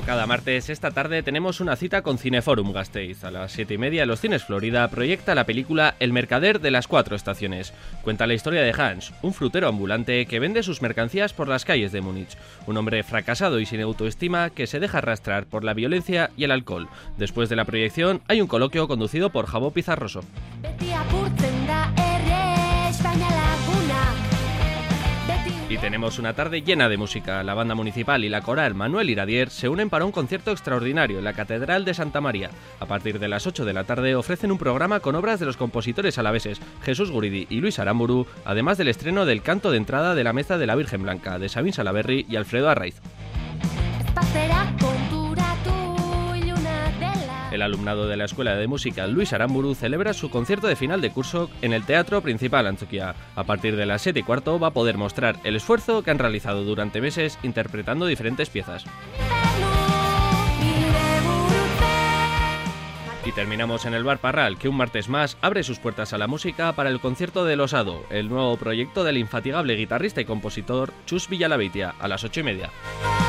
Cada martes esta tarde tenemos una cita con Cineforum Gasteiz. A las 7:30 en los Cines Florida proyecta la película El mercader de las 4 estaciones. Cuenta la historia de Hans, un frutero ambulante que vende sus mercancías por las calles de Múnich. Un hombre fracasado y sin autoestima que se deja arrastrar por la violencia y el alcohol. Después de la proyección hay un coloquio conducido por Jabo Pizarroso. Y tenemos una tarde llena de música. La banda municipal y la coral Manuel Iradier se unen para un concierto extraordinario en la Catedral de Santa María. A partir de las 8 de la tarde ofrecen un programa con obras de los compositores alaveses Jesús Guridi y Luis Aramburu, además del estreno del canto de entrada de la Mesa de la Virgen Blanca de Sabin Salaberry y Alfredo Arraiz. El alumnado de la Escuela de Música Luis Aramburu celebra su concierto de final de curso en el Teatro Principal Antzoquia. A partir de las 7:15 va a poder mostrar el esfuerzo que han realizado durante meses interpretando diferentes piezas. Y terminamos en el Bar Parral, que un martes más abre sus puertas a la música para el concierto de Losado, el nuevo proyecto del infatigable guitarrista y compositor Chus Villalabeitia, a las 8:30.